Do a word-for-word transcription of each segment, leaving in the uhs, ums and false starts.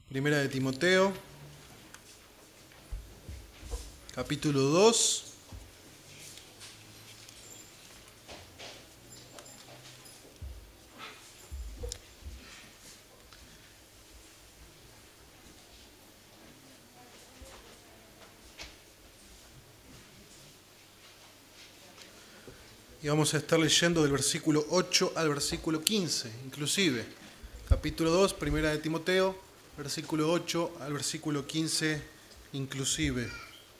Primera de Timoteo, capítulo dos. Y vamos a estar leyendo del versículo ocho al versículo quince, inclusive. Capítulo dos, Primera de Timoteo, versículo ocho al versículo quince, inclusive.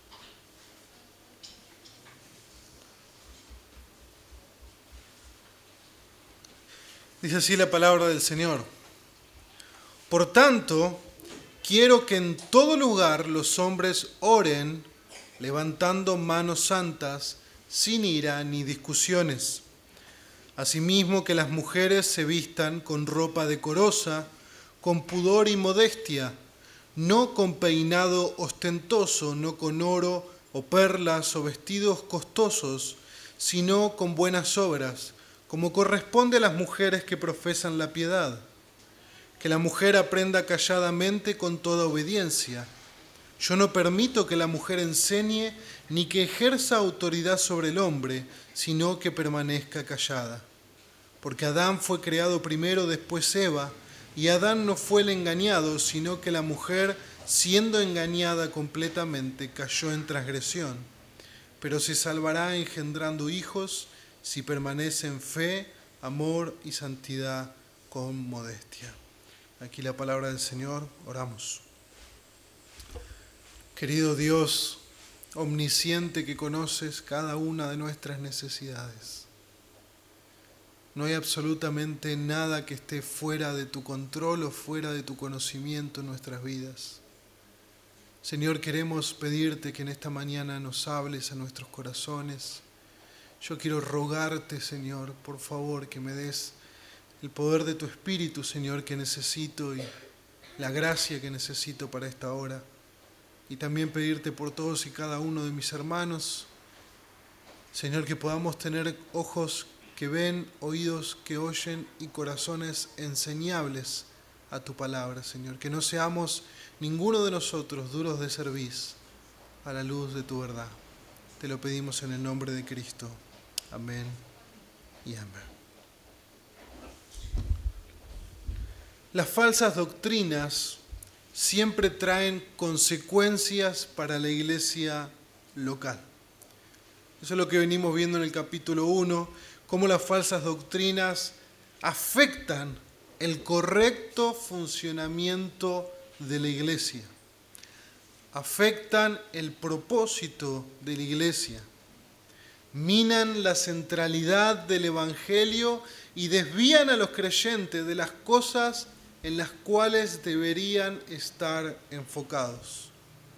Dice así la palabra del Señor. Por tanto, quiero que en todo lugar los hombres oren, levantando manos santas, sin ira ni discusiones. Asimismo que las mujeres se vistan con ropa decorosa, con pudor y modestia, no con peinado ostentoso, no con oro o perlas o vestidos costosos, sino con buenas obras, como corresponde a las mujeres que profesan la piedad. Que la mujer aprenda calladamente con toda obediencia. Yo no permito que la mujer enseñe ni que ejerza autoridad sobre el hombre, sino que permanezca callada. Porque Adán fue creado primero, después Eva, y Adán no fue el engañado, sino que la mujer, siendo engañada completamente, cayó en transgresión. Pero se salvará engendrando hijos si permanece en fe, amor y santidad con modestia. Aquí la palabra del Señor, oramos. Querido Dios, omnisciente que conoces cada una de nuestras necesidades, no hay absolutamente nada que esté fuera de tu control o fuera de tu conocimiento en nuestras vidas. Señor, queremos pedirte que en esta mañana nos hables a nuestros corazones. Yo quiero rogarte, Señor, por favor, que me des el poder de tu Espíritu, Señor, que necesito y la gracia que necesito para esta hora. Y también pedirte por todos y cada uno de mis hermanos, Señor, que podamos tener ojos que ven, oídos que oyen y corazones enseñables a tu palabra, Señor. Que no seamos ninguno de nosotros duros de cerviz a la luz de tu verdad. Te lo pedimos en el nombre de Cristo. Amén y amén. Las falsas doctrinas siempre traen consecuencias para la iglesia local. Eso es lo que venimos viendo en el capítulo uno, cómo las falsas doctrinas afectan el correcto funcionamiento de la iglesia, afectan el propósito de la iglesia, minan la centralidad del Evangelio y desvían a los creyentes de las cosas en las cuales deberían estar enfocados.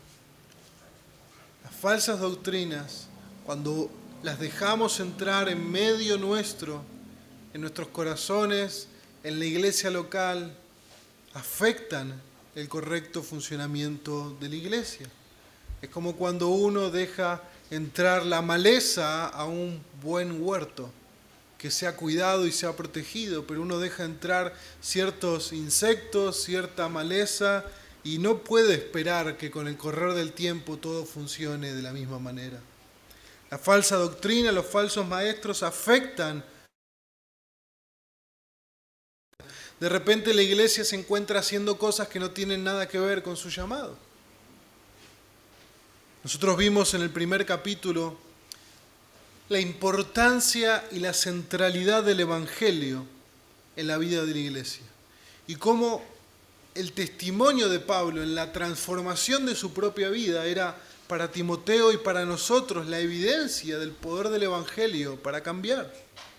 Las falsas doctrinas, cuando las dejamos entrar en medio nuestro, en nuestros corazones, en la iglesia local, afectan el correcto funcionamiento de la iglesia. Es como cuando uno deja entrar la maleza a un buen huerto, que sea cuidado y sea protegido, pero uno deja entrar ciertos insectos, cierta maleza, y no puede esperar que con el correr del tiempo todo funcione de la misma manera. La falsa doctrina, los falsos maestros afectan. De repente la iglesia se encuentra haciendo cosas que no tienen nada que ver con su llamado. Nosotros vimos en el primer capítulo la importancia y la centralidad del Evangelio en la vida de la iglesia. Y cómo el testimonio de Pablo en la transformación de su propia vida era para Timoteo y para nosotros la evidencia del poder del Evangelio para cambiar.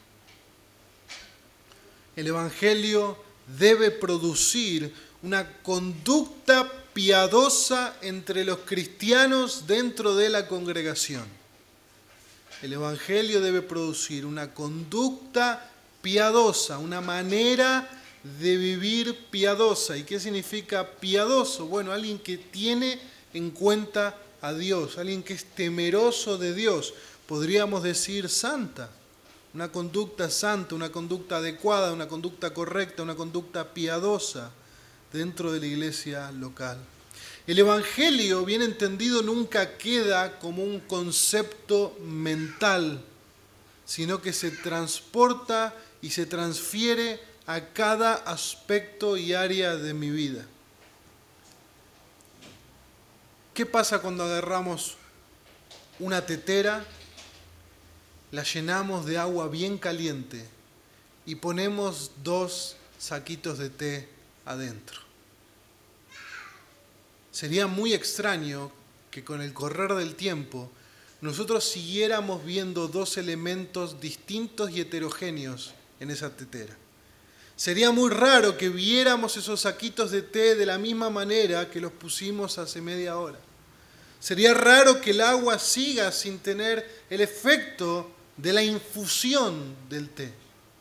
El Evangelio debe producir una conducta piadosa entre los cristianos dentro de la congregación. El Evangelio debe producir una conducta piadosa, una manera de vivir piadosa. ¿Y qué significa piadoso? Bueno, alguien que tiene en cuenta a Dios, alguien que es temeroso de Dios, podríamos decir santa. Una conducta santa, una conducta adecuada, una conducta correcta, una conducta piadosa. dentro de la iglesia local. El Evangelio, bien entendido, nunca queda como un concepto mental, sino que se transporta y se transfiere a cada aspecto y área de mi vida. ¿Qué pasa cuando agarramos una tetera, la llenamos de agua bien caliente y ponemos dos saquitos de té adentro? Sería muy extraño que con el correr del tiempo nosotros siguiéramos viendo dos elementos distintos y heterogéneos en esa tetera. Sería muy raro que viéramos esos saquitos de té de la misma manera que los pusimos hace media hora. Sería raro que el agua siga sin tener el efecto de la infusión del té.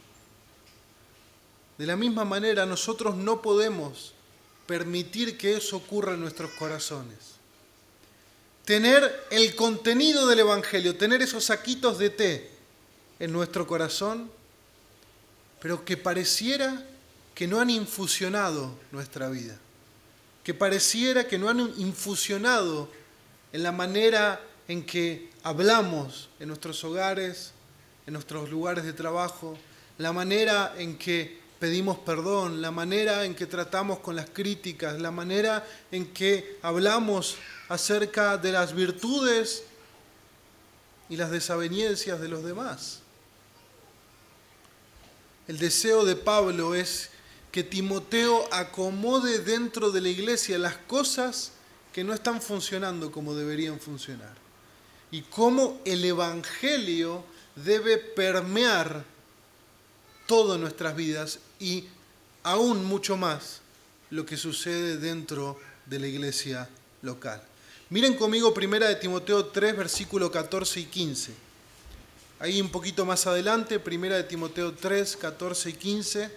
De la misma manera, nosotros no podemos permitir que eso ocurra en nuestros corazones. Tener el contenido del Evangelio, tener esos saquitos de té en nuestro corazón, pero que pareciera que no han infusionado nuestra vida, que pareciera que no han infusionado en la manera en que hablamos en nuestros hogares, en nuestros lugares de trabajo, la manera en que pedimos perdón, la manera en que tratamos con las críticas, la manera en que hablamos acerca de las virtudes y las desavenencias de los demás. El deseo de Pablo es que Timoteo acomode dentro de la iglesia las cosas que no están funcionando como deberían funcionar y cómo el Evangelio debe permear todas nuestras vidas y aún mucho más lo que sucede dentro de la iglesia local. Miren conmigo primera de Timoteo tres, versículos catorce y quince. Ahí un poquito más adelante, primera de Timoteo tres, catorce y quince.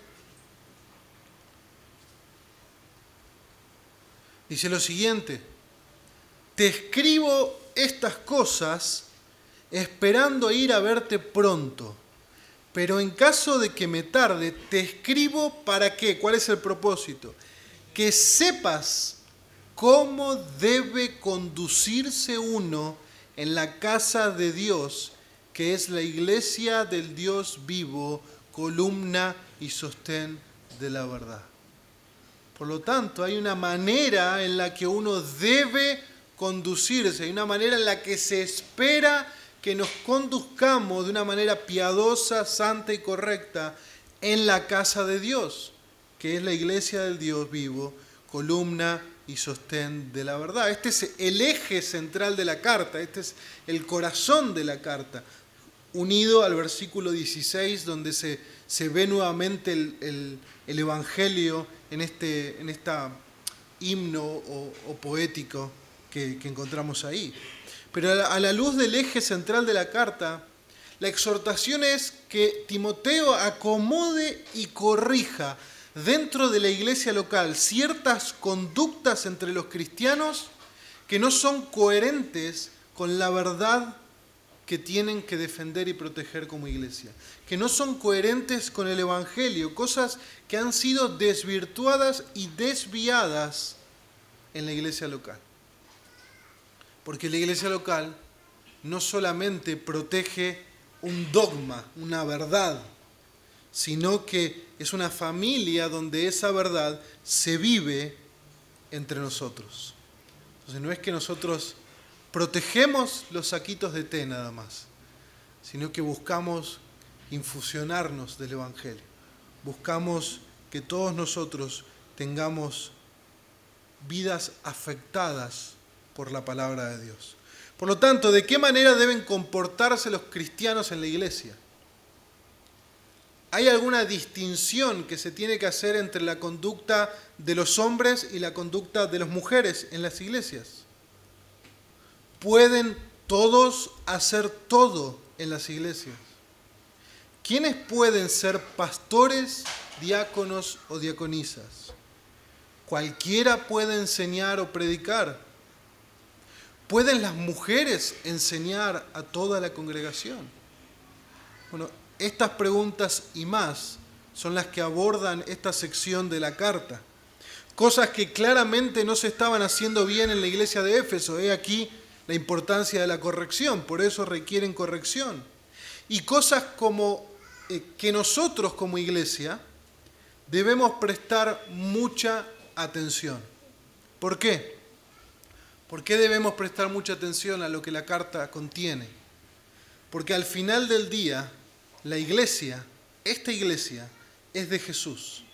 Dice lo siguiente: te escribo estas cosas esperando ir a verte pronto. Pero en caso de que me tarde, te escribo para qué. ¿Cuál es el propósito? Que sepas cómo debe conducirse uno en la casa de Dios, que es la iglesia del Dios vivo, columna y sostén de la verdad. Por lo tanto, hay una manera en la que uno debe conducirse, hay una manera en la que se espera que nos conduzcamos de una manera piadosa, santa y correcta en la casa de Dios, que es la iglesia del Dios vivo, columna y sostén de la verdad. Este es el eje central de la carta, este es el corazón de la carta, unido al versículo dieciséis, donde se, se ve nuevamente el, el, el Evangelio en este en esta himno o, o poético que, que encontramos ahí. Pero a la luz del eje central de la carta, la exhortación es que Timoteo acomode y corrija dentro de la iglesia local ciertas conductas entre los cristianos que no son coherentes con la verdad que tienen que defender y proteger como iglesia, que no son coherentes con el Evangelio, cosas que han sido desvirtuadas y desviadas en la iglesia local. Porque la iglesia local no solamente protege un dogma, una verdad, sino que es una familia donde esa verdad se vive entre nosotros. Entonces no es que nosotros protegemos los saquitos de té nada más, sino que buscamos infusionarnos del Evangelio. Buscamos que todos nosotros tengamos vidas afectadas por la palabra de Dios. Por lo tanto, ¿de qué manera deben comportarse los cristianos en la iglesia? ¿Hay alguna distinción que se tiene que hacer entre la conducta de los hombres y la conducta de las mujeres en las iglesias? ¿Pueden todos hacer todo en las iglesias? ¿Quiénes pueden ser pastores, diáconos o diaconisas? ¿Cualquiera puede enseñar o predicar? ¿Pueden las mujeres enseñar a toda la congregación? Bueno, estas preguntas y más son las que abordan esta sección de la carta. cosas que claramente no se estaban haciendo bien en la iglesia de Éfeso. He aquí la importancia de la corrección, por eso requieren corrección. Y cosas como eh, que nosotros como iglesia debemos prestar mucha atención. ¿Por qué? ¿Por qué debemos prestar mucha atención a lo que la carta contiene? Porque al final del día, la iglesia, esta iglesia, es de Jesús.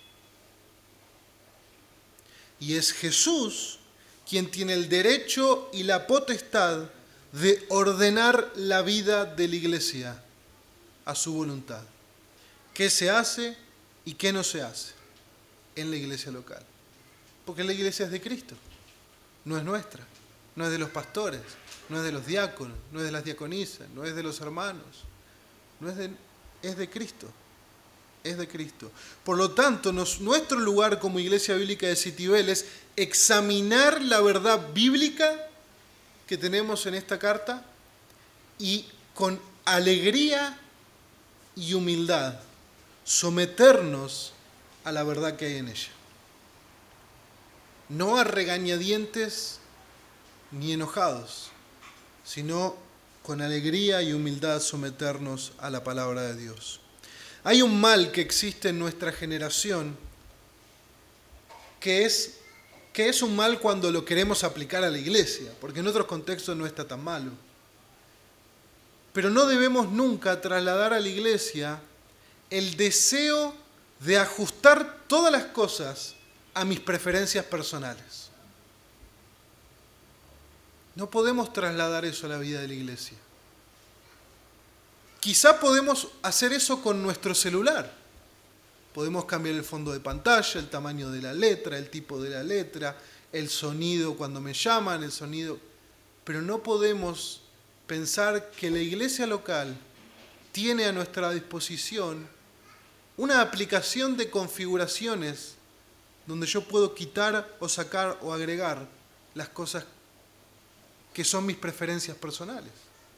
Y es Jesús quien tiene el derecho y la potestad de ordenar la vida de la iglesia a su voluntad. ¿Qué se hace y qué no se hace en la iglesia local? Porque la iglesia es de Cristo, no es nuestra, no es de los pastores, no es de los diáconos, no es de las diaconisas, no es de los hermanos, no es de, es de Cristo. Es de Cristo. Por lo tanto, nos, nuestro lugar como Iglesia Bíblica de Citibel es examinar la verdad bíblica que tenemos en esta carta y con alegría y humildad someternos a la verdad que hay en ella. No a regañadientes ni enojados, sino con alegría y humildad someternos a la palabra de Dios. Hay un mal que existe en nuestra generación que es, que es un mal cuando lo queremos aplicar a la iglesia, porque en otros contextos no está tan malo. Pero no debemos nunca trasladar a la iglesia el deseo de ajustar todas las cosas a mis preferencias personales. No podemos trasladar eso a la vida de la iglesia. Quizá podemos hacer eso con nuestro celular. Podemos cambiar el fondo de pantalla, el tamaño de la letra, el tipo de la letra, el sonido cuando me llaman, el sonido. Pero no podemos pensar que la iglesia local tiene a nuestra disposición una aplicación de configuraciones donde yo puedo quitar o sacar o agregar las cosas que son mis preferencias personales.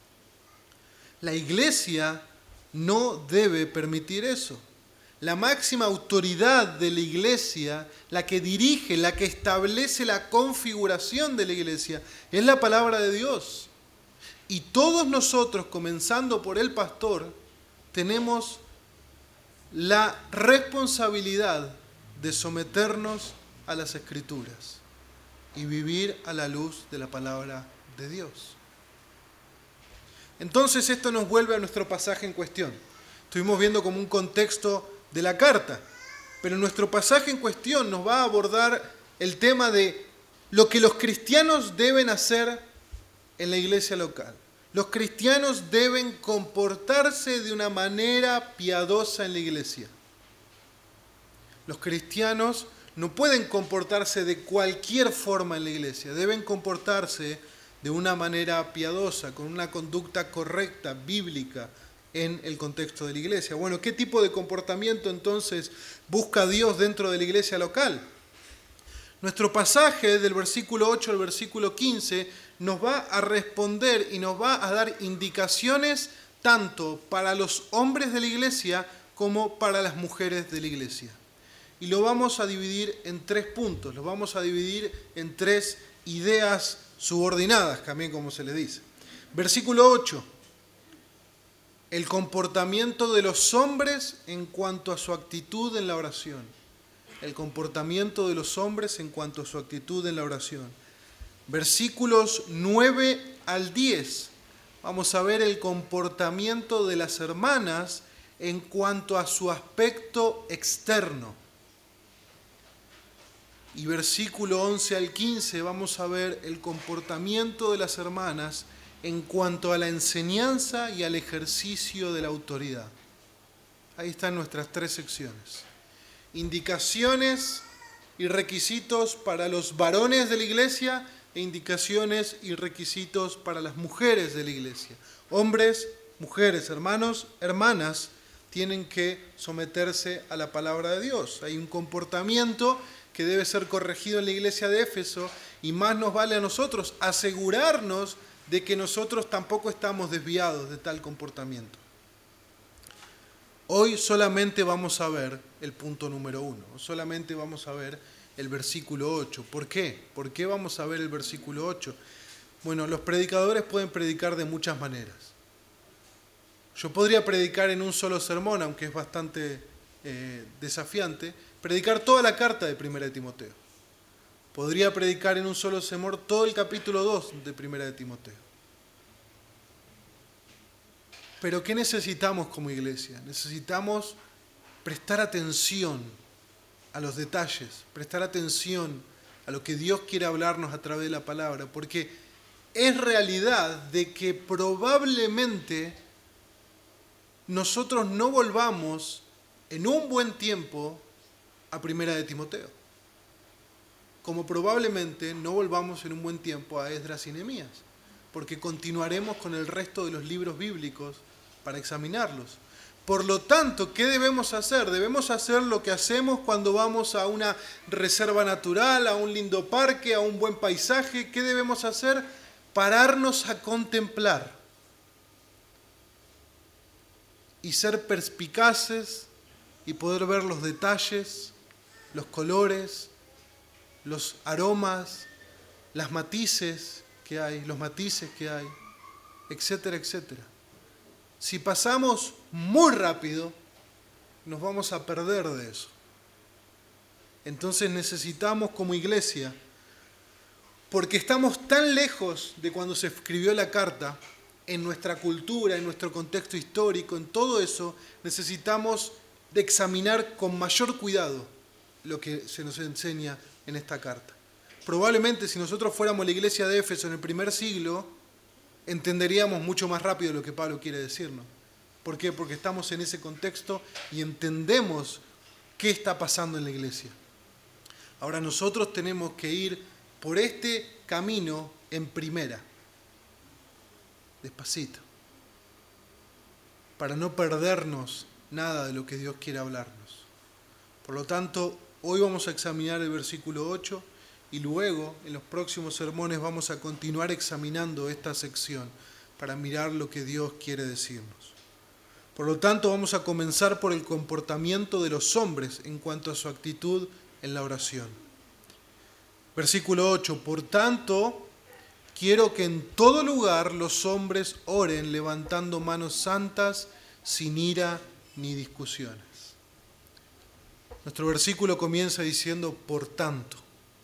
La iglesia no debe permitir eso. La máxima autoridad de la iglesia, la que dirige, la que establece la configuración de la iglesia, es la palabra de Dios. Y todos nosotros, comenzando por el pastor, tenemos la responsabilidad de someternos a las Escrituras y vivir a la luz de la palabra de Dios. Entonces esto nos vuelve a nuestro pasaje en cuestión. Estuvimos viendo como un contexto de la carta, pero nuestro pasaje en cuestión nos va a abordar el tema de lo que los cristianos deben hacer en la iglesia local. Los cristianos deben comportarse de una manera piadosa en la iglesia. Los cristianos no pueden comportarse de cualquier forma en la iglesia, deben comportarse de una manera piadosa, con una conducta correcta, bíblica, en el contexto de la iglesia. Bueno, ¿qué tipo de comportamiento entonces busca Dios dentro de la iglesia local? Nuestro pasaje del versículo ocho al versículo quince nos va a responder y nos va a dar indicaciones tanto para los hombres de la iglesia como para las mujeres de la iglesia. Y lo vamos a dividir en tres puntos, lo vamos a dividir en tres ideas subordinadas, también como se le dice. Versículo ocho. El comportamiento de los hombres en cuanto a su actitud en la oración. El comportamiento de los hombres en cuanto a su actitud en la oración. Versículos nueve al diez. Vamos a ver el comportamiento de las hermanas en cuanto a su aspecto externo. Y versículo once al quince vamos a ver el comportamiento de las hermanas en cuanto a la enseñanza y al ejercicio de la autoridad. Ahí están nuestras tres secciones. Indicaciones y requisitos para los varones de la iglesia e indicaciones y requisitos para las mujeres de la iglesia. Hombres, mujeres, hermanos, hermanas tienen que someterse a la palabra de Dios. Hay un comportamiento que debe ser corregido en la iglesia de Éfeso y más nos vale a nosotros asegurarnos de que nosotros tampoco estamos desviados de tal comportamiento. Hoy solamente vamos a ver el punto número uno, solamente vamos a ver el versículo ocho. ¿Por qué? ¿Por qué vamos a ver el versículo ocho? Bueno, los predicadores pueden predicar de muchas maneras. Yo podría predicar en un solo sermón, aunque es bastante eh, desafiante, predicar toda la carta de Primera de Timoteo. Podría predicar en un solo sermón todo el capítulo dos de Primera de Timoteo. Pero ¿qué necesitamos como iglesia? Necesitamos prestar atención a los detalles, prestar atención a lo que Dios quiere hablarnos a través de la palabra, porque es realidad de que probablemente nosotros no volvamos en un buen tiempo a Primera de Timoteo, como probablemente no volvamos en un buen tiempo a Esdras y Nehemías, porque continuaremos con el resto de los libros bíblicos para examinarlos. Por lo tanto, ¿qué debemos hacer? Debemos hacer lo que hacemos cuando vamos a una reserva natural, a un lindo parque, a un buen paisaje. ¿Qué debemos hacer? Pararnos a contemplar y ser perspicaces y poder ver los detalles, los colores, los aromas, las matices que hay, los matices que hay, etcétera, etcétera. Si pasamos muy rápido, nos vamos a perder de eso. Entonces necesitamos como iglesia, porque estamos tan lejos de cuando se escribió la carta, en nuestra cultura, en nuestro contexto histórico, en todo eso, necesitamos de examinar con mayor cuidado lo que se nos enseña en esta carta. Probablemente si nosotros fuéramos la iglesia de Éfeso en el primer siglo, entenderíamos mucho más rápido lo que Pablo quiere decirnos. ¿Por qué? Porque estamos en ese contexto y entendemos qué está pasando en la iglesia. Ahora nosotros tenemos que ir por este camino en primera, despacito, para no perdernos nada de lo que Dios quiere hablarnos. Por lo tanto, hoy vamos a examinar el versículo ocho y luego en los próximos sermones vamos a continuar examinando esta sección para mirar lo que Dios quiere decirnos. Por lo tanto, vamos a comenzar por el comportamiento de los hombres en cuanto a su actitud en la oración. Versículo ocho. Por tanto, quiero que en todo lugar los hombres oren levantando manos santas, sin ira ni discusiones. Nuestro versículo comienza diciendo, por tanto.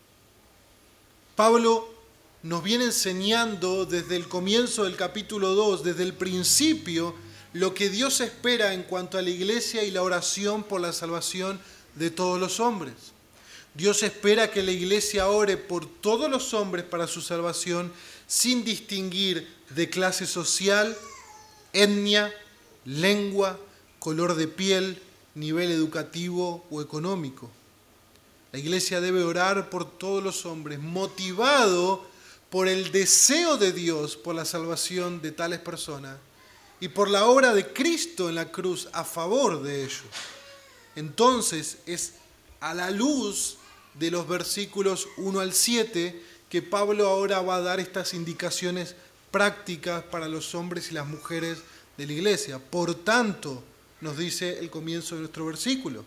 Pablo nos viene enseñando desde el comienzo del capítulo dos, desde el principio, lo que Dios espera en cuanto a la iglesia y la oración por la salvación de todos los hombres. Dios espera que la iglesia ore por todos los hombres para su salvación sin distinguir de clase social, etnia, lengua, color de piel, nivel educativo o económico. La iglesia debe orar por todos los hombres, motivado por el deseo de Dios por la salvación de tales personas y por la obra de Cristo en la cruz a favor de ellos. Entonces es a la luz de los versículos uno al siete que Pablo ahora va a dar estas indicaciones prácticas para los hombres y las mujeres de la iglesia. Por tanto, nos dice el comienzo de nuestro versículo.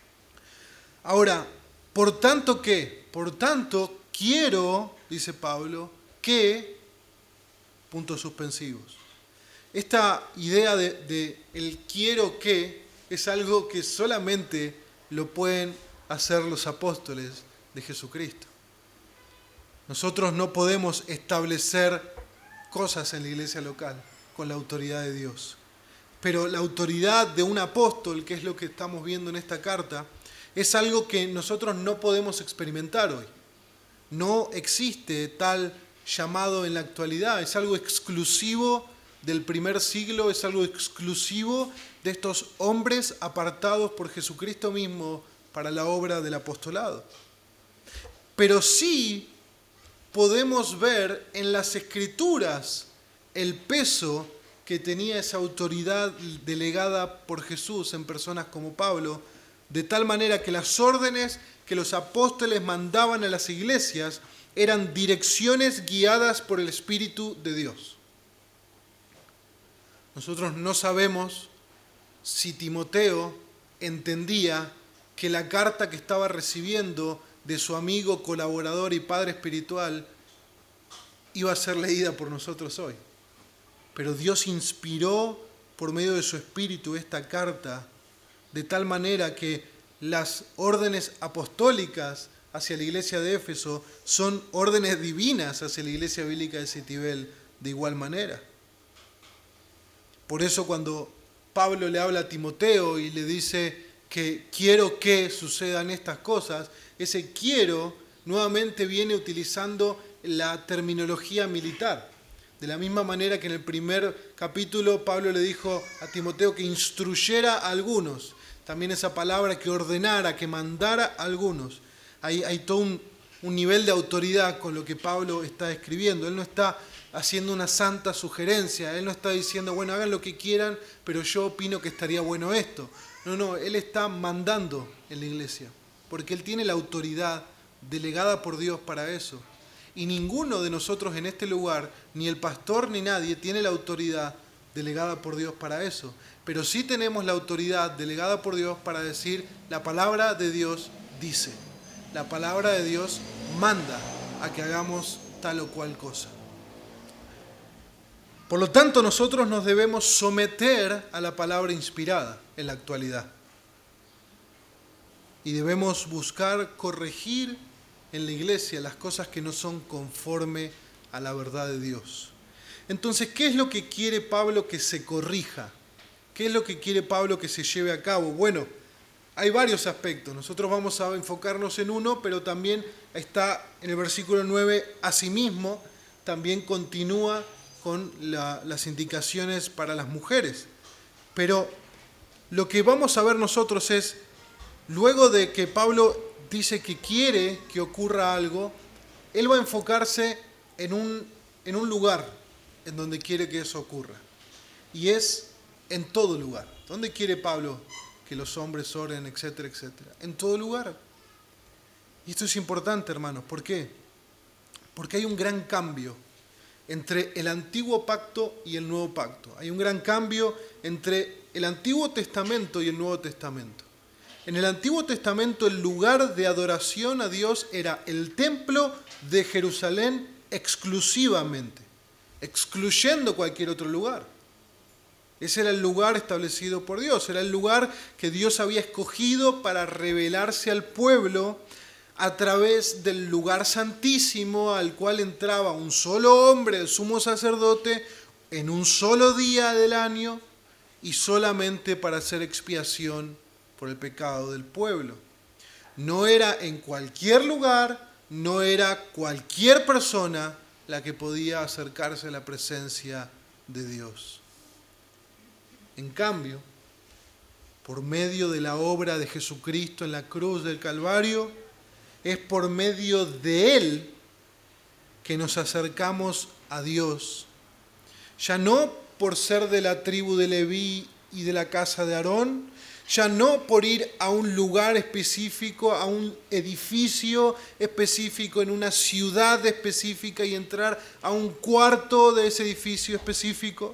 Ahora, ¿por tanto qué? Por tanto, quiero, dice Pablo, que, puntos suspensivos. Esta idea de, de el quiero que es algo que solamente lo pueden hacer los apóstoles de Jesucristo. Nosotros no podemos establecer cosas en la iglesia local con la autoridad de Dios. Pero la autoridad de un apóstol, que es lo que estamos viendo en esta carta, es algo que nosotros no podemos experimentar hoy. No existe tal llamado en la actualidad, es algo exclusivo del primer siglo, es algo exclusivo de estos hombres apartados por Jesucristo mismo para la obra del apostolado. Pero sí podemos ver en las Escrituras el peso que tenía esa autoridad delegada por Jesús en personas como Pablo, de tal manera que las órdenes que los apóstoles mandaban a las iglesias eran direcciones guiadas por el Espíritu de Dios. Nosotros no sabemos si Timoteo entendía que la carta que estaba recibiendo de su amigo, colaborador y padre espiritual iba a ser leída por nosotros hoy. Pero Dios inspiró por medio de su Espíritu esta carta de tal manera que las órdenes apostólicas hacia la iglesia de Éfeso son órdenes divinas hacia la iglesia bíblica de Citibel de igual manera. Por eso cuando Pablo le habla a Timoteo y le dice que quiero que sucedan estas cosas, ese quiero nuevamente viene utilizando la terminología militar. De la misma manera que en el primer capítulo Pablo le dijo a Timoteo que instruyera a algunos, también esa palabra que ordenara, que mandara a algunos. Hay, hay todo un, un nivel de autoridad con lo que Pablo está escribiendo. Él no está haciendo una santa sugerencia, él no está diciendo, bueno, hagan lo que quieran, pero yo opino que estaría bueno esto. No, no, él está mandando en la iglesia, porque él tiene la autoridad delegada por Dios para eso. Y ninguno de nosotros en este lugar, ni el pastor ni nadie, tiene la autoridad delegada por Dios para eso. Pero sí tenemos la autoridad delegada por Dios para decir, la palabra de Dios dice, la palabra de Dios manda a que hagamos tal o cual cosa. Por lo tanto, nosotros nos debemos someter a la palabra inspirada en la actualidad. Y debemos buscar corregir en la iglesia las cosas que no son conforme a la verdad de Dios. Entonces, ¿qué es lo que quiere Pablo que se corrija? ¿Qué es lo que quiere Pablo que se lleve a cabo? Bueno, hay varios aspectos. Nosotros vamos a enfocarnos en uno, pero también está en el versículo nueve, asimismo, también continúa con la, las indicaciones para las mujeres. Pero lo que vamos a ver nosotros es, luego de que Pablo dice que quiere que ocurra algo, él va a enfocarse en un, en un lugar en donde quiere que eso ocurra. Y es en todo lugar. ¿Dónde quiere Pablo que los hombres oren, etcétera, etcétera? En todo lugar. Y esto es importante, hermanos. ¿Por qué? Porque hay un gran cambio entre el antiguo pacto y el nuevo pacto. Hay un gran cambio entre el Antiguo Testamento y el Nuevo Testamento. En el Antiguo Testamento el lugar de adoración a Dios era el templo de Jerusalén exclusivamente, excluyendo cualquier otro lugar. Ese era el lugar establecido por Dios, era el lugar que Dios había escogido para revelarse al pueblo a través del lugar santísimo al cual entraba un solo hombre, el sumo sacerdote, en un solo día del año y solamente para hacer expiación por el pecado del pueblo. No era en cualquier lugar, no era cualquier persona la que podía acercarse a la presencia de Dios. En cambio, por medio de la obra de Jesucristo en la cruz del Calvario, es por medio de Él que nos acercamos a Dios. Ya no por ser de la tribu de Leví y de la casa de Aarón, ya no por ir a un lugar específico, a un edificio específico, en una ciudad específica y entrar a un cuarto de ese edificio específico,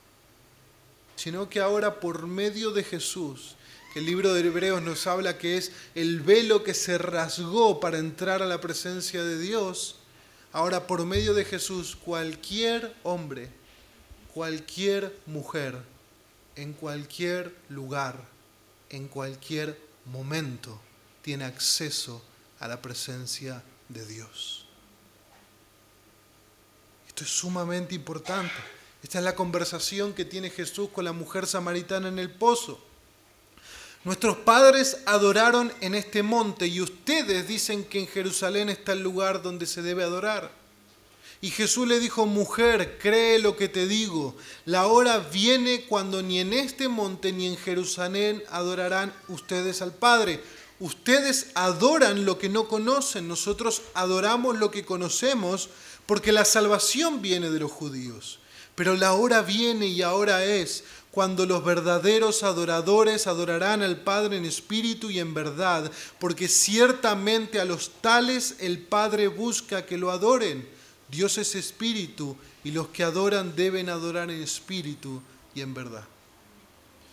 sino que ahora por medio de Jesús, que el libro de Hebreos nos habla que es el velo que se rasgó para entrar a la presencia de Dios, ahora por medio de Jesús cualquier hombre, cualquier mujer, en cualquier lugar, en cualquier momento, tiene acceso a la presencia de Dios. Esto es sumamente importante. Esta es la conversación que tiene Jesús con la mujer samaritana en el pozo. Nuestros padres adoraron en este monte y ustedes dicen que en Jerusalén está el lugar donde se debe adorar. Y Jesús le dijo, mujer, cree lo que te digo. La hora viene cuando ni en este monte ni en Jerusalén adorarán ustedes al Padre. Ustedes adoran lo que no conocen, nosotros adoramos lo que conocemos, porque la salvación viene de los judíos. Pero la hora viene y ahora es cuando los verdaderos adoradores adorarán al Padre en espíritu y en verdad, porque ciertamente a los tales el Padre busca que lo adoren. Dios es espíritu y los que adoran deben adorar en espíritu y en verdad.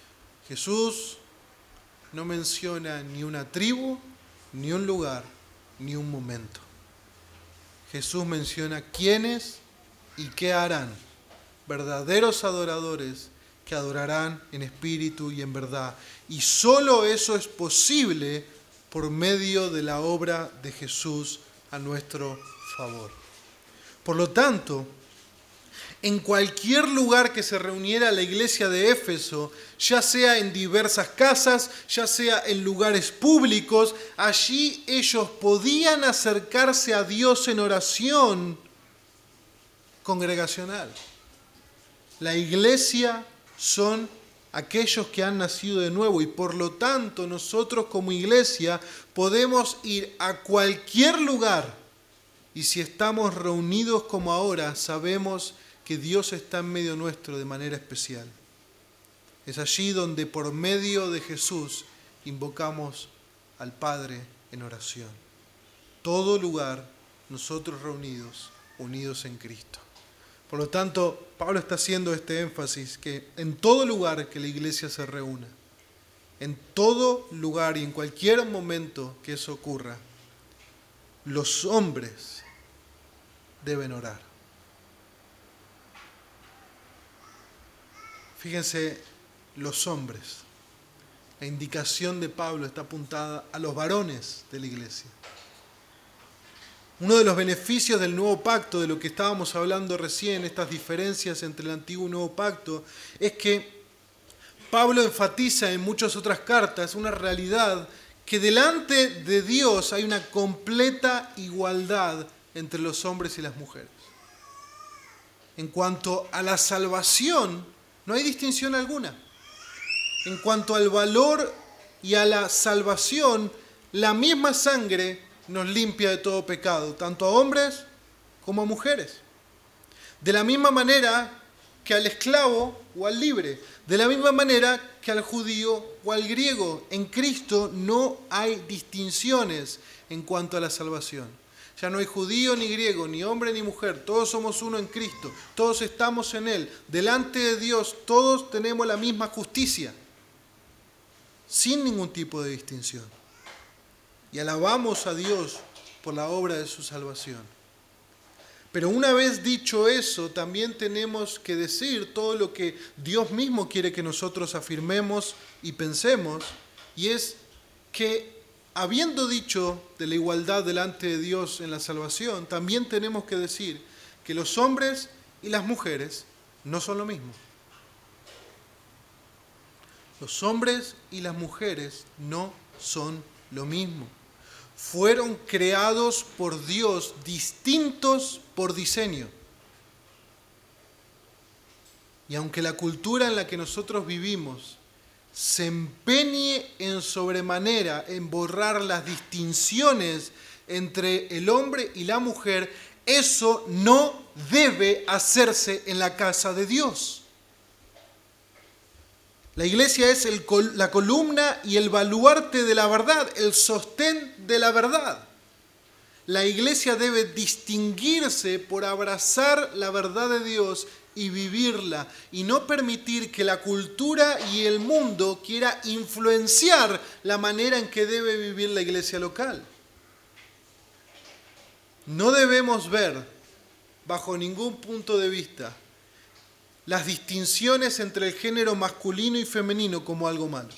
Jesús no menciona ni una tribu ni un lugar, ni un momento. Jesús menciona quiénes y qué harán. Verdaderos adoradores que adorarán en espíritu y en verdad. Y solo eso es posible por medio de la obra de Jesús a nuestro favor. Por lo tanto, en cualquier lugar que se reuniera la iglesia de Éfeso, ya sea en diversas casas, ya sea en lugares públicos, allí ellos podían acercarse a Dios en oración congregacional. La iglesia son aquellos que han nacido de nuevo y por lo tanto nosotros como iglesia podemos ir a cualquier lugar y si estamos reunidos como ahora sabemos que Dios está en medio nuestro de manera especial. Es allí donde por medio de Jesús invocamos al Padre en oración. Todo lugar, nosotros reunidos, unidos en Cristo. Por lo tanto, Pablo está haciendo este énfasis que en todo lugar que la iglesia se reúna, en todo lugar y en cualquier momento que eso ocurra, los hombres deben orar. Fíjense, los hombres. La indicación de Pablo está apuntada a los varones de la iglesia. Uno de los beneficios del nuevo pacto, de lo que estábamos hablando recién, estas diferencias entre el antiguo y nuevo pacto, es que Pablo enfatiza en muchas otras cartas una realidad que delante de Dios hay una completa igualdad entre los hombres y las mujeres. En cuanto a la salvación, no hay distinción alguna. En cuanto al valor y a la salvación, la misma sangre nos limpia de todo pecado, tanto a hombres como a mujeres. De la misma manera que al esclavo o al libre, de la misma manera que al judío o al griego. En Cristo no hay distinciones en cuanto a la salvación. Ya no hay judío ni griego, ni hombre ni mujer, todos somos uno en Cristo, todos estamos en Él. Delante de Dios todos tenemos la misma justicia, sin ningún tipo de distinción. Y alabamos a Dios por la obra de su salvación. Pero una vez dicho eso, también tenemos que decir todo lo que Dios mismo quiere que nosotros afirmemos y pensemos, y es que habiendo dicho de la igualdad delante de Dios en la salvación, también tenemos que decir que los hombres y las mujeres no son lo mismo. Los hombres y las mujeres no son lo mismo. Fueron creados por Dios, distintos por diseño. Y aunque la cultura en la que nosotros vivimos se empeñe en sobremanera en borrar las distinciones entre el hombre y la mujer, eso no debe hacerse en la casa de Dios. La iglesia es el, la columna y el baluarte de la verdad, el sostén de la verdad. La iglesia debe distinguirse por abrazar la verdad de Dios y vivirla, y no permitir que la cultura y el mundo quiera influenciar la manera en que debe vivir la iglesia local. No debemos ver, bajo ningún punto de vista, las distinciones entre el género masculino y femenino como algo malo.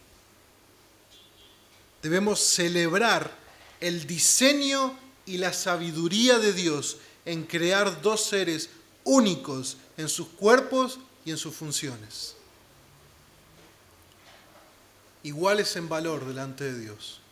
Debemos celebrar el diseño y la sabiduría de Dios en crear dos seres únicos en sus cuerpos y en sus funciones. Iguales en valor delante de Dios.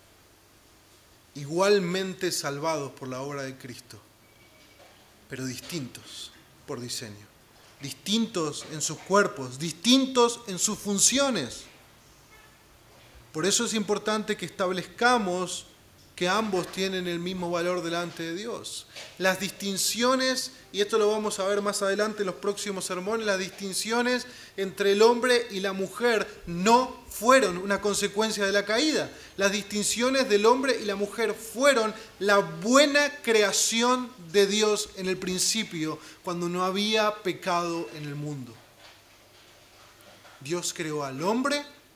Igualmente salvados por la obra de Cristo, pero distintos por diseño. Distintos en sus cuerpos, distintos en sus funciones. Por eso es importante que establezcamos que ambos tienen el mismo valor delante de Dios. Las distinciones, y esto lo vamos a ver más adelante en los próximos sermones, las distinciones entre el hombre y la mujer no fueron una consecuencia de la caída. Las distinciones del hombre y la mujer fueron la buena creación de Dios en el principio, cuando no había pecado en el mundo. Dios creó al hombre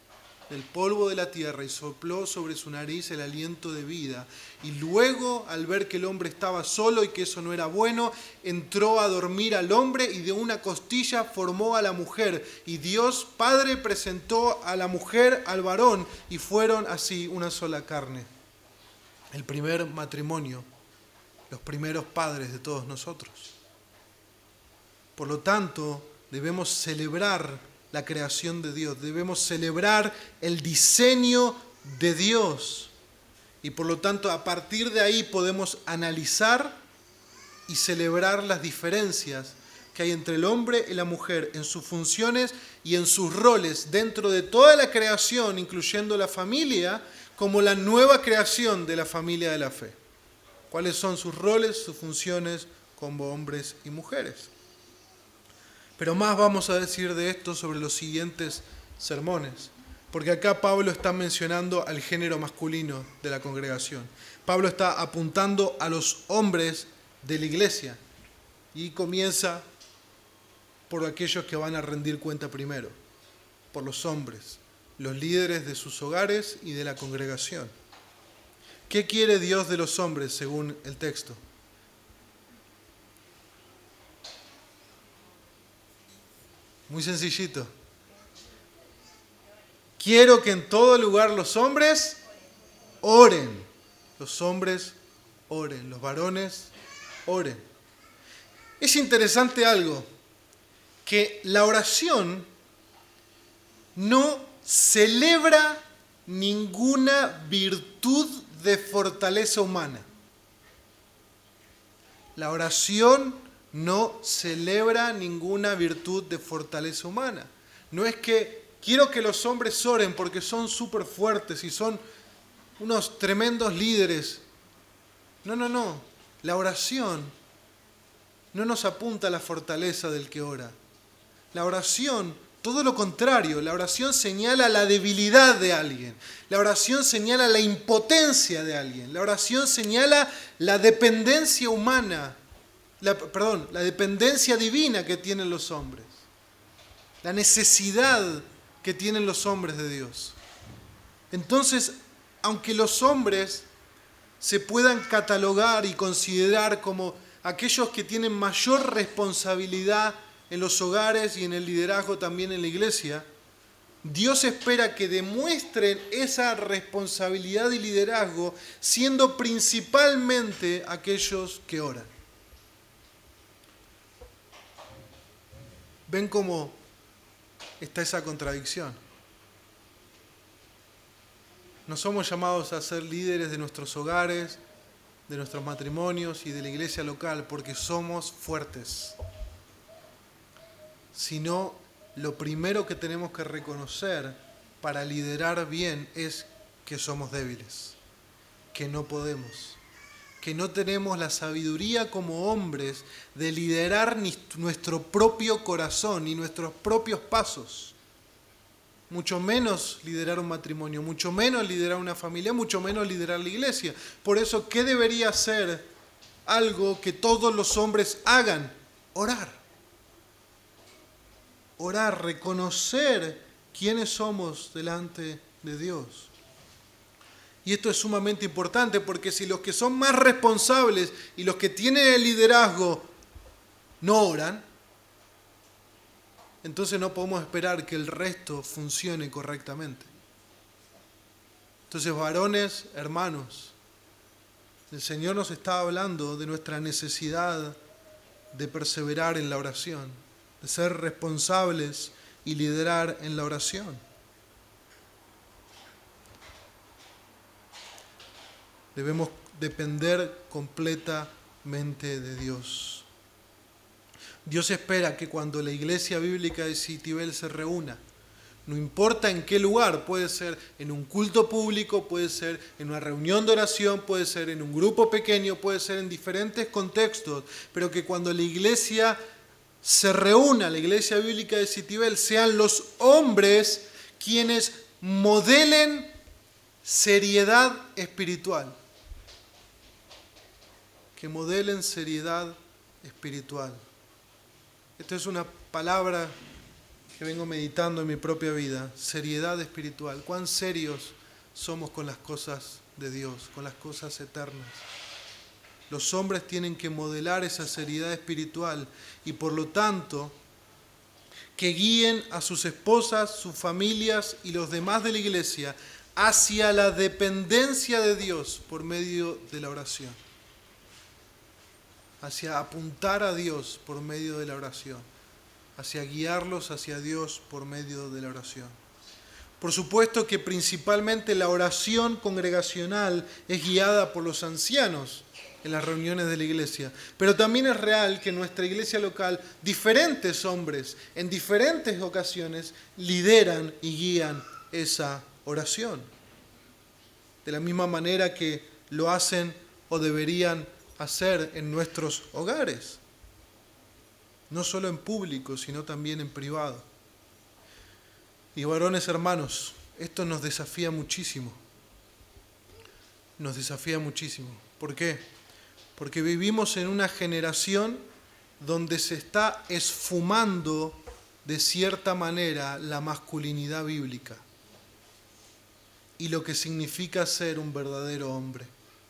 del polvo de la tierra y sopló sobre su nariz el aliento de vida. Y luego, al ver que el hombre estaba solo y que eso no era bueno, entró a dormir al hombre y de una costilla formó a la mujer. Y Dios Padre presentó a la mujer al varón y fueron así una sola carne. El primer matrimonio, los primeros padres de todos nosotros. Por lo tanto, debemos celebrar la creación de Dios, debemos celebrar el diseño de Dios. Y por lo tanto, a partir de ahí podemos analizar y celebrar las diferencias que hay entre el hombre y la mujer en sus funciones y en sus roles dentro de toda la creación, incluyendo la familia, como la nueva creación de la familia de la fe. ¿Cuáles son sus roles, sus funciones como hombres y mujeres? Pero más vamos a decir de esto sobre los siguientes sermones, porque acá Pablo está mencionando al género masculino de la congregación. Pablo está apuntando a los hombres de la iglesia y comienza por aquellos que van a rendir cuenta primero, por los hombres, los líderes de sus hogares y de la congregación. ¿Qué quiere Dios de los hombres según el texto? Muy sencillito. Quiero que en todo lugar los hombres oren. Los hombres oren. Los varones oren. Es interesante algo, que la oración no celebra ninguna virtud de fortaleza humana. La oración no celebra ninguna virtud de fortaleza humana. No es que quiero que los hombres oren porque son súper fuertes y son unos tremendos líderes. No, no, no. La oración no nos apunta a la fortaleza del que ora. La oración, todo lo contrario, la oración señala la debilidad de alguien. La oración señala la impotencia de alguien. La oración señala la dependencia humana. La, perdón, la dependencia divina que tienen los hombres, la necesidad que tienen los hombres de Dios. Entonces, aunque los hombres se puedan catalogar y considerar como aquellos que tienen mayor responsabilidad en los hogares y en el liderazgo también en la iglesia, Dios espera que demuestren esa responsabilidad y liderazgo siendo principalmente aquellos que oran. ¿Ven cómo está esa contradicción? No somos llamados a ser líderes de nuestros hogares, de nuestros matrimonios y de la iglesia local porque somos fuertes. Sino lo primero que tenemos que reconocer para liderar bien es que somos débiles, que no podemos, que no tenemos la sabiduría como hombres de liderar ni nuestro propio corazón ni nuestros propios pasos, mucho menos liderar un matrimonio, mucho menos liderar una familia, mucho menos liderar la iglesia. Por eso, ¿qué debería ser algo que todos los hombres hagan? Orar. Orar, reconocer quiénes somos delante de Dios. Y esto es sumamente importante porque si los que son más responsables y los que tienen el liderazgo no oran, entonces no podemos esperar que el resto funcione correctamente. Entonces, varones, hermanos, el Señor nos está hablando de nuestra necesidad de perseverar en la oración, de ser responsables y liderar en la oración. Debemos depender completamente de Dios. Dios espera que cuando la iglesia bíblica de Citibel se reúna, no importa en qué lugar, puede ser en un culto público, puede ser en una reunión de oración, puede ser en un grupo pequeño, puede ser en diferentes contextos, pero que cuando la iglesia se reúna, la iglesia bíblica de Citibel, sean los hombres quienes modelen seriedad espiritual. Que modelen seriedad espiritual. Esta es una palabra que vengo meditando en mi propia vida, seriedad espiritual. Cuán serios somos con las cosas de Dios, con las cosas eternas. Los hombres tienen que modelar esa seriedad espiritual y por lo tanto que guíen a sus esposas, sus familias y los demás de la iglesia hacia la dependencia de Dios por medio de la oración. Hacia apuntar a Dios por medio de la oración. Hacia guiarlos hacia Dios por medio de la oración. Por supuesto que principalmente la oración congregacional es guiada por los ancianos en las reuniones de la iglesia, pero también es real que en nuestra iglesia local diferentes hombres en diferentes ocasiones lideran y guían esa oración. De la misma manera que lo hacen o deberían hacer en nuestros hogares. No solo en público, sino también en privado. Y varones hermanos, esto nos desafía muchísimo. Nos desafía muchísimo. ¿Por qué? Porque vivimos en una generación donde se está esfumando de cierta manera la masculinidad bíblica y lo que significa ser un verdadero hombre.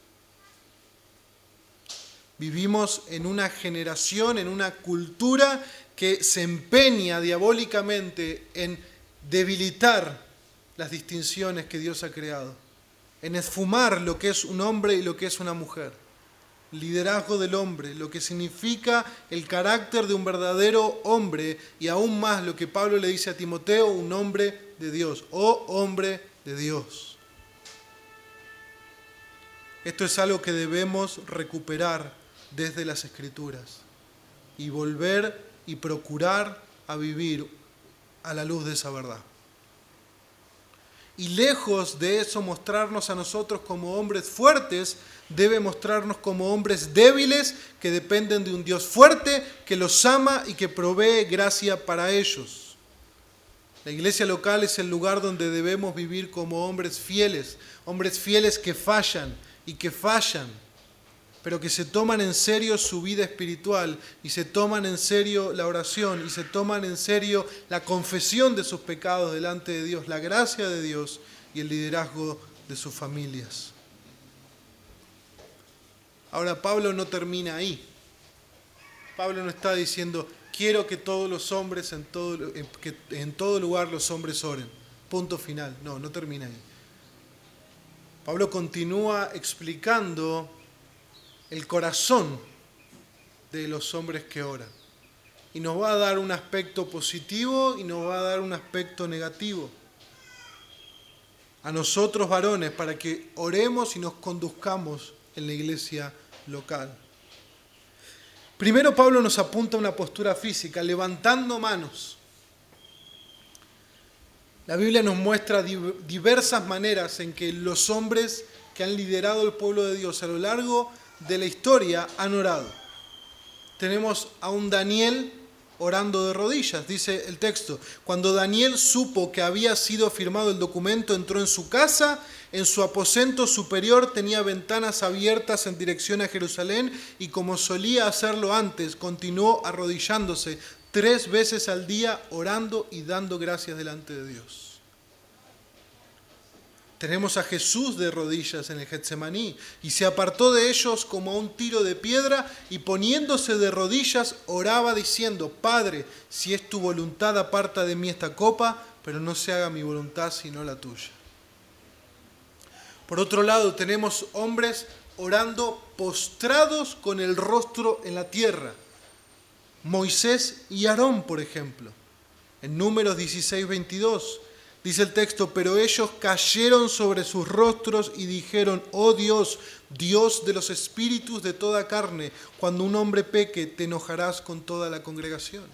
Vivimos en una generación, en una cultura que se empeña diabólicamente en debilitar las distinciones que Dios ha creado, en esfumar lo que es un hombre y lo que es una mujer. Liderazgo del hombre, lo que significa el carácter de un verdadero hombre y aún más lo que Pablo le dice a Timoteo, un hombre de Dios, oh hombre de Dios. Esto es algo que debemos recuperar desde las Escrituras y volver y procurar a vivir a la luz de esa verdad. Y lejos de eso mostrarnos a nosotros como hombres fuertes, debe mostrarnos como hombres débiles que dependen de un Dios fuerte que los ama y que provee gracia para ellos. La iglesia local es el lugar donde debemos vivir como hombres fieles, hombres fieles que fallan y que fallan, pero que se toman en serio su vida espiritual y se toman en serio la oración y se toman en serio la confesión de sus pecados delante de Dios, la gracia de Dios y el liderazgo de sus familias. Ahora, Pablo no termina ahí. Pablo no está diciendo, quiero que todos los hombres, en todo, que en todo lugar los hombres oren. Punto final. No, no termina ahí. Pablo continúa explicando el corazón de los hombres que oran. Y nos va a dar un aspecto positivo y nos va a dar un aspecto negativo. A nosotros varones, para que oremos y nos conduzcamos en la iglesia local. Primero Pablo nos apunta a una postura física, levantando manos. La Biblia nos muestra diversas maneras en que los hombres que han liderado el pueblo de Dios a lo largo de la historia han orado. Tenemos a un Daniel orando de rodillas, dice el texto. Cuando Daniel supo que había sido firmado el documento, entró en su casa, en su aposento superior tenía ventanas abiertas en dirección a Jerusalén y como solía hacerlo antes, continuó arrodillándose tres veces al día orando y dando gracias delante de Dios. Tenemos a Jesús de rodillas en el Getsemaní y se apartó de ellos como a un tiro de piedra y poniéndose de rodillas oraba diciendo, Padre, si es tu voluntad aparta de mí esta copa, pero no se haga mi voluntad sino la tuya. Por otro lado tenemos hombres orando postrados con el rostro en la tierra. Moisés y Aarón, por ejemplo. En Números dieciséis, veintidós. Dice el texto, pero ellos cayeron sobre sus rostros y dijeron, oh Dios, Dios de los espíritus de toda carne, cuando un hombre peque, te enojarás con toda la congregación.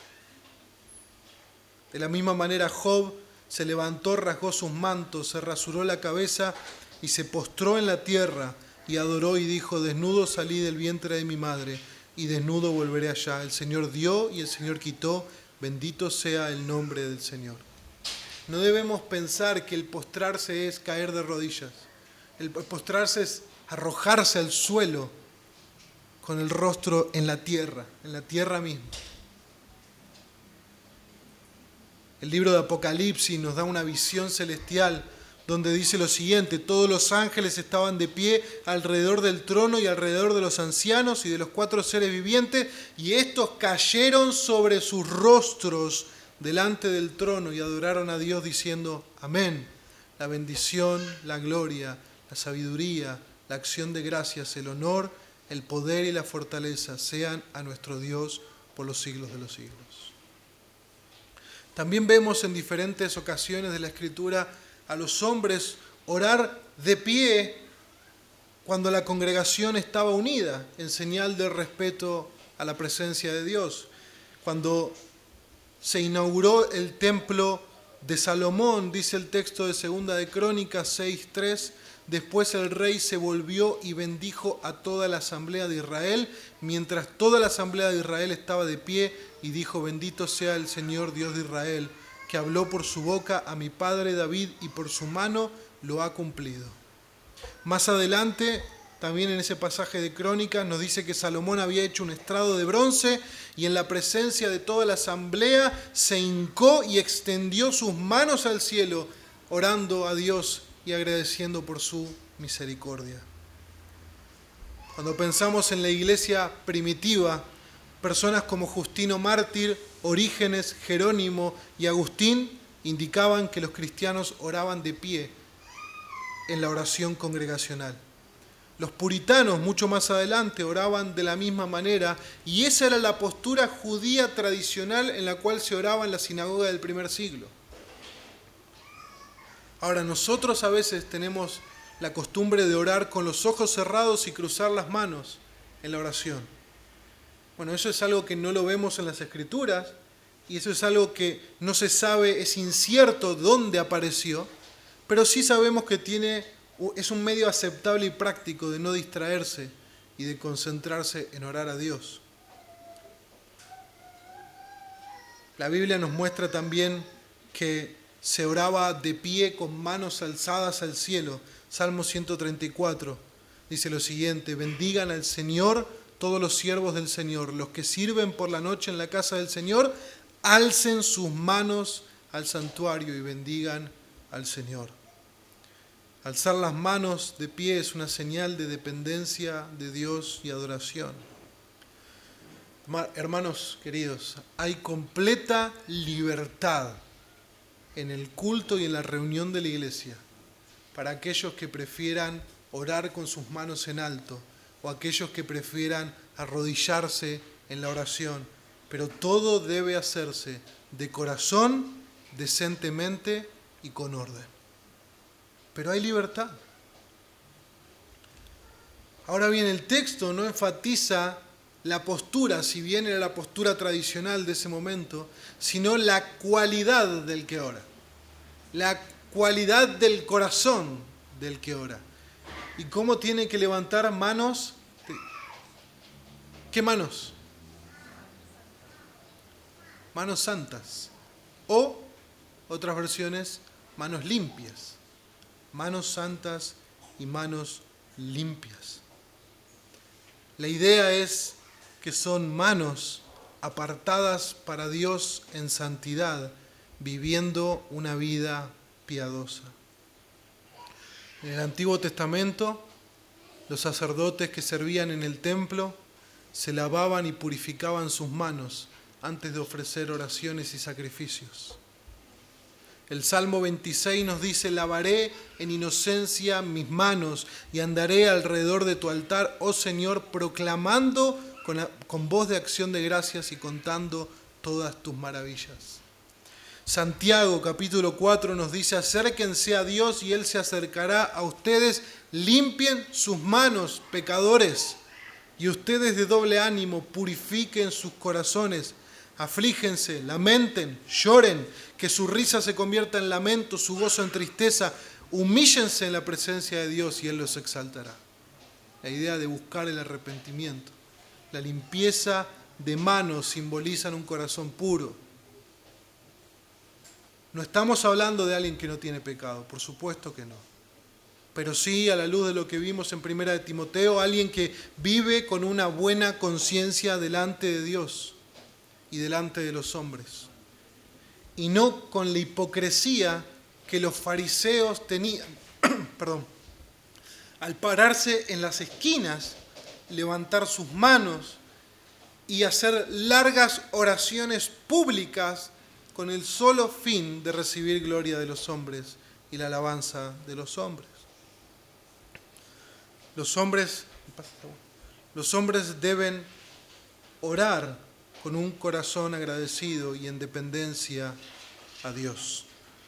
De la misma manera, Job se levantó, rasgó sus mantos, se rasuró la cabeza y se postró en la tierra y adoró y dijo, desnudo salí del vientre de mi madre y desnudo volveré allá. El Señor dio y el Señor quitó, bendito sea el nombre del Señor. No debemos pensar que el postrarse es caer de rodillas. El postrarse es arrojarse al suelo con el rostro en la tierra, en la tierra misma. El libro de Apocalipsis nos da una visión celestial donde dice lo siguiente: todos los ángeles estaban de pie alrededor del trono y alrededor de los ancianos y de los cuatro seres vivientes, y estos cayeron sobre sus rostros delante del trono y adoraron a Dios diciendo: amén. La bendición, la gloria, la sabiduría, la acción de gracias, el honor, el poder y la fortaleza sean a nuestro Dios por los siglos de los siglos. También vemos en diferentes ocasiones de la Escritura a los hombres orar de pie cuando la congregación estaba unida, en señal de respeto a la presencia de Dios. Cuando se inauguró el templo de Salomón, dice el texto de Segunda de Crónicas seis tres, después el rey se volvió y bendijo a toda la asamblea de Israel, mientras toda la asamblea de Israel estaba de pie, y dijo: bendito sea el Señor Dios de Israel, que habló por su boca a mi padre David y por su mano lo ha cumplido. Más adelante, también en ese pasaje de Crónicas, nos dice que Salomón había hecho un estrado de bronce y en la presencia de toda la asamblea se hincó y extendió sus manos al cielo, orando a Dios y agradeciendo por su misericordia. Cuando pensamos en la iglesia primitiva, personas como Justino Mártir, Orígenes, Jerónimo y Agustín indicaban que los cristianos oraban de pie en la oración congregacional. Los puritanos, mucho más adelante, oraban de la misma manera, y esa era la postura judía tradicional en la cual se oraba en la sinagoga del primer siglo. Ahora, nosotros a veces tenemos la costumbre de orar con los ojos cerrados y cruzar las manos en la oración. Bueno, eso es algo que no lo vemos en las Escrituras, y eso es algo que no se sabe, es incierto dónde apareció, pero sí sabemos que tiene, es un medio aceptable y práctico de no distraerse y de concentrarse en orar a Dios. La Biblia nos muestra también que se oraba de pie con manos alzadas al cielo. Salmo ciento treinta y cuatro dice lo siguiente: bendigan al Señor todos los siervos del Señor, los que sirven por la noche en la casa del Señor, alcen sus manos al santuario y bendigan al Señor. Alzar las manos de pie es una señal de dependencia de Dios y adoración. Hermanos queridos, hay completa libertad en el culto y en la reunión de la iglesia para aquellos que prefieran orar con sus manos en alto o aquellos que prefieran arrodillarse en la oración, pero todo debe hacerse de corazón, decentemente y con orden. Pero hay libertad. Ahora bien, el texto no enfatiza la postura, si bien era la postura tradicional de ese momento, sino la cualidad del que ora, la cualidad del corazón del que ora. ¿Y cómo tiene que levantar manos? ¿Qué manos? Manos santas. O, otras versiones, manos limpias. Manos santas y manos limpias. La idea es que son manos apartadas para Dios en santidad, viviendo una vida piadosa. En el Antiguo Testamento, los sacerdotes que servían en el templo se lavaban y purificaban sus manos antes de ofrecer oraciones y sacrificios. El Salmo veintiséis nos dice: lavaré en inocencia mis manos y andaré alrededor de tu altar, oh Señor, proclamando con, con voz de acción de gracias y contando todas tus maravillas. Santiago capítulo cuatro nos dice: acérquense a Dios y Él se acercará a ustedes, limpien sus manos, pecadores, y ustedes de doble ánimo purifiquen sus corazones, aflígense, lamenten, lloren, que su risa se convierta en lamento, su gozo en tristeza, humíllense en la presencia de Dios y Él los exaltará. La idea de buscar el arrepentimiento, la limpieza de manos simbolizan un corazón puro. No estamos hablando de alguien que no tiene pecado, por supuesto que no. Pero sí, a la luz de lo que vimos en Primera de Timoteo, alguien que vive con una buena conciencia delante de Dios y delante de los hombres. y no con la hipocresía que los fariseos tenían, perdón, al pararse en las esquinas, levantar sus manos y hacer largas oraciones públicas con el solo fin de recibir gloria de los hombres y la alabanza de los hombres. Los hombres, los hombres deben orar con un corazón agradecido y en dependencia a Dios.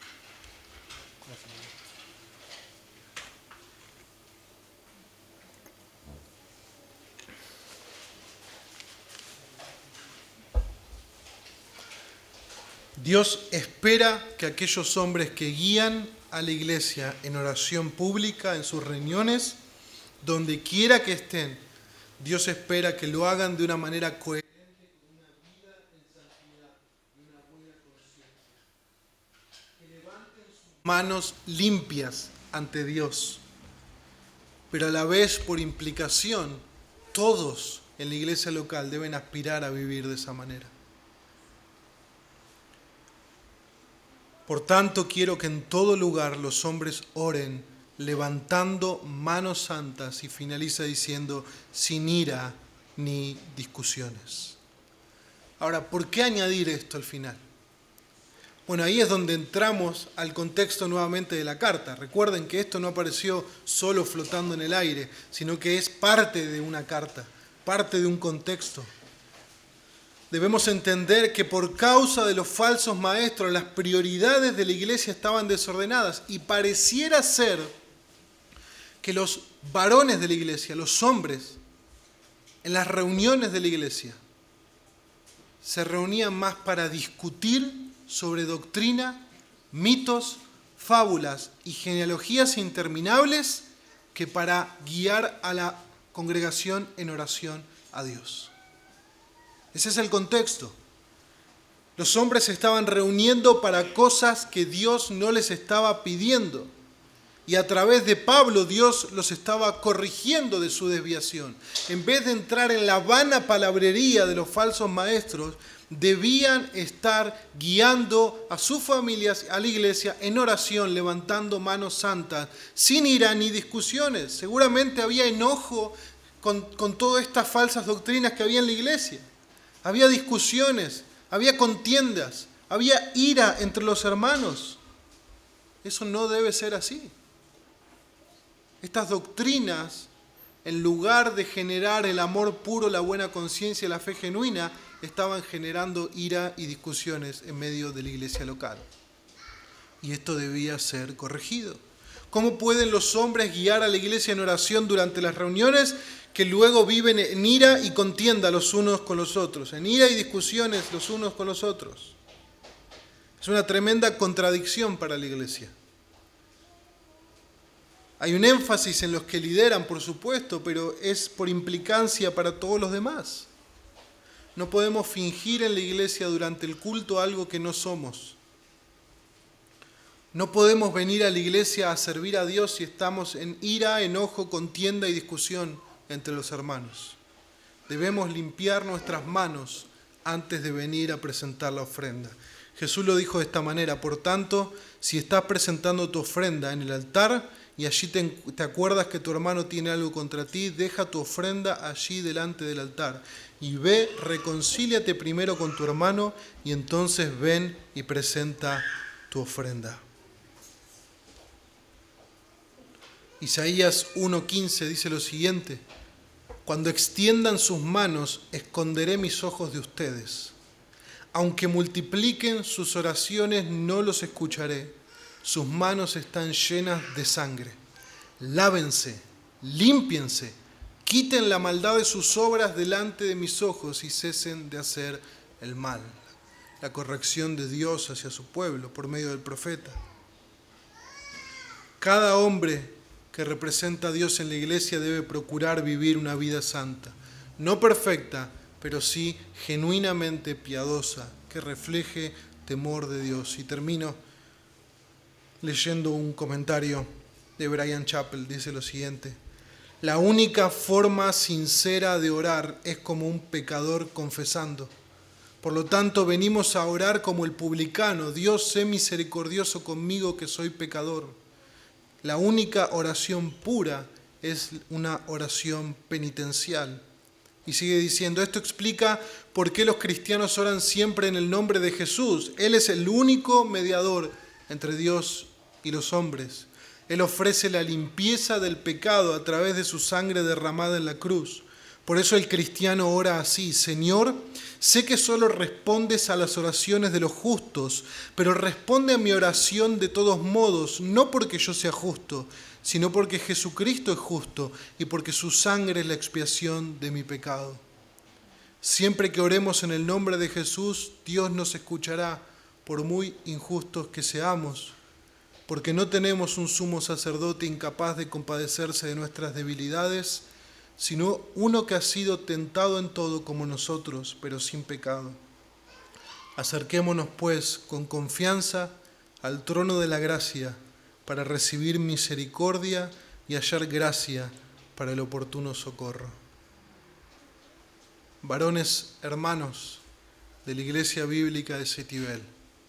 Dios espera que aquellos hombres que guían a la iglesia en oración pública, en sus reuniones, donde quiera que estén, Dios espera que lo hagan de una manera coherente, con una vida en santidad y una buena conciencia. Que levanten sus manos limpias ante Dios. Pero a la vez, por implicación, todos en la iglesia local deben aspirar a vivir de esa manera. Por tanto, quiero que en todo lugar los hombres oren levantando manos santas, y finaliza diciendo, sin ira ni discusiones. Ahora, ¿por qué añadir esto al final? Bueno, ahí es donde entramos al contexto nuevamente de la carta. Recuerden que esto no apareció solo flotando en el aire, sino que es parte de una carta, parte de un contexto. Debemos entender que por causa de los falsos maestros, las prioridades de la iglesia estaban desordenadas y pareciera ser que los varones de la iglesia, los hombres, en las reuniones de la iglesia, se reunían más para discutir sobre doctrina, mitos, fábulas y genealogías interminables que para guiar a la congregación en oración a Dios. Ese es el contexto. Los hombres se estaban reuniendo para cosas que Dios no les estaba pidiendo. Y a través de Pablo, Dios los estaba corrigiendo de su desviación. En vez de entrar en la vana palabrería de los falsos maestros, debían estar guiando a sus familias, a la iglesia, en oración, levantando manos santas, sin ira ni discusiones. Seguramente había enojo con, con todas estas falsas doctrinas que había en la iglesia. Había discusiones, había contiendas, había ira entre los hermanos. Eso no debe ser así. Estas doctrinas, en lugar de generar el amor puro, la buena conciencia y la fe genuina, estaban generando ira y discusiones en medio de la iglesia local. Y esto debía ser corregido. ¿Cómo pueden los hombres guiar a la iglesia en oración durante las reuniones que luego viven en ira y contienda los unos con los otros, en ira y discusiones los unos con los otros? Es una tremenda contradicción para la iglesia. Hay un énfasis en los que lideran, por supuesto, pero es por implicancia para todos los demás. No podemos fingir en la iglesia durante el culto algo que no somos. No podemos venir a la iglesia a servir a Dios si estamos en ira, enojo, contienda y discusión entre los hermanos. Debemos limpiar nuestras manos antes de venir a presentar la ofrenda. Jesús lo dijo de esta manera: por tanto, si estás presentando tu ofrenda en el altar y allí te, te acuerdas que tu hermano tiene algo contra ti, deja tu ofrenda allí delante del altar y ve, reconcíliate primero con tu hermano y entonces ven y presenta tu ofrenda. Isaías uno quince dice lo siguiente: cuando extiendan sus manos, esconderé mis ojos de ustedes. Aunque multipliquen sus oraciones, no los escucharé. Sus manos están llenas de sangre. Lávense, límpiense, quiten la maldad de sus obras delante de mis ojos y cesen de hacer el mal. La corrección de Dios hacia su pueblo por medio del profeta. Cada hombre que representa a Dios en la iglesia debe procurar vivir una vida santa, no perfecta, pero sí genuinamente piadosa, que refleje temor de Dios. Y termino leyendo un comentario de Bryan Chapell. Dice lo siguiente: la única forma sincera de orar es como un pecador confesando, Por lo tanto, venimos a orar como el publicano: Dios, sé misericordioso conmigo, que soy pecador. La única oración pura es una oración penitencial. Y sigue diciendo, esto explica por qué los cristianos oran siempre en el nombre de Jesús. Él es el único mediador entre Dios y los hombres. Él ofrece la limpieza del pecado a través de su sangre derramada en la cruz. Por eso el cristiano ora así: Señor, sé que solo respondes a las oraciones de los justos, pero responde a mi oración de todos modos, no porque yo sea justo, sino porque Jesucristo es justo y porque su sangre es la expiación de mi pecado. Siempre que oremos en el nombre de Jesús, Dios nos escuchará, por muy injustos que seamos, porque no tenemos un sumo sacerdote incapaz de compadecerse de nuestras debilidades, sino uno que ha sido tentado en todo como nosotros, pero sin pecado. Acerquémonos, pues, con confianza al trono de la gracia para recibir misericordia y hallar gracia para el oportuno socorro. Varones hermanos de la Iglesia Bíblica de Cetibel,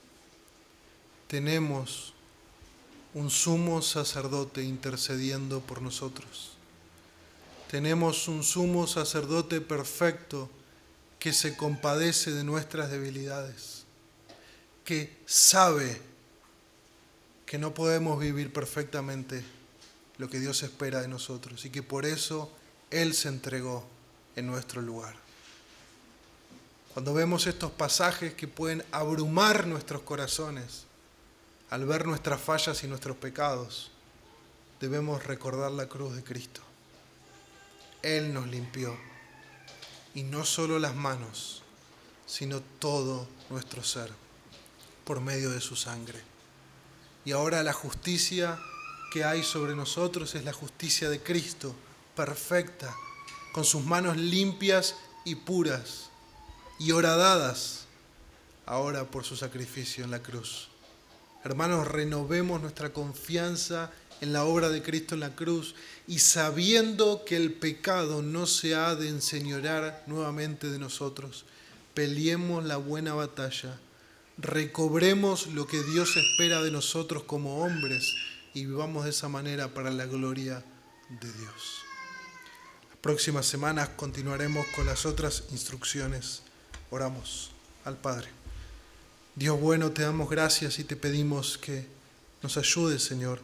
tenemos un sumo sacerdote intercediendo por nosotros. Tenemos un sumo sacerdote perfecto que se compadece de nuestras debilidades, que sabe que no podemos vivir perfectamente lo que Dios espera de nosotros y que por eso Él se entregó en nuestro lugar. Cuando vemos estos pasajes que pueden abrumar nuestros corazones al ver nuestras fallas y nuestros pecados, debemos recordar la cruz de Cristo. Él nos limpió, y no solo las manos, sino todo nuestro ser, por medio de su sangre. Y ahora la justicia que hay sobre nosotros es la justicia de Cristo, perfecta, con sus manos limpias y puras, y horadadas ahora por su sacrificio en la cruz. Hermanos, renovemos nuestra confianza en la obra de Cristo en la cruz, y sabiendo que el pecado no se ha de enseñorear nuevamente de nosotros, peleemos la buena batalla, recobremos lo que Dios espera de nosotros como hombres y vivamos de esa manera para la gloria de Dios. Las próximas semanas continuaremos con las otras instrucciones. Oramos al Padre. Dios bueno, te damos gracias y te pedimos que nos ayudes, Señor.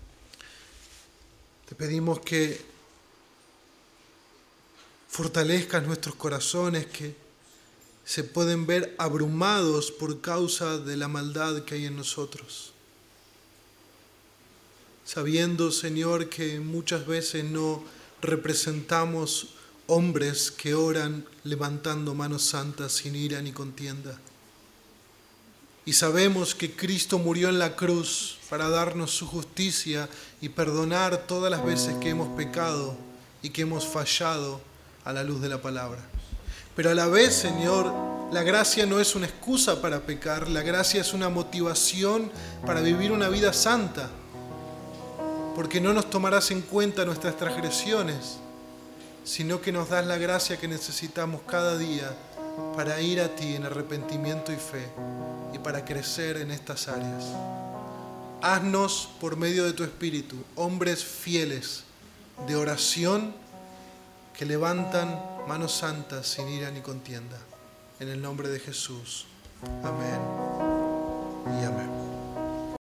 Te pedimos que fortalezcas nuestros corazones, que se pueden ver abrumados por causa de la maldad que hay en nosotros. Sabiendo, Señor, que muchas veces no representamos hombres que oran levantando manos santas sin ira ni contienda. Y sabemos que Cristo murió en la cruz para darnos su justicia y perdonar todas las veces que hemos pecado y que hemos fallado a la luz de la palabra. Pero a la vez, Señor, la gracia no es una excusa para pecar, la gracia es una motivación para vivir una vida santa, porque no nos tomarás en cuenta nuestras transgresiones, sino que nos das la gracia que necesitamos cada día para ir a ti en arrepentimiento y fe y para crecer en estas áreas. Haznos, por medio de tu Espíritu, hombres fieles de oración que levantan manos santas sin ira ni contienda. En el nombre de Jesús. Amén y amén.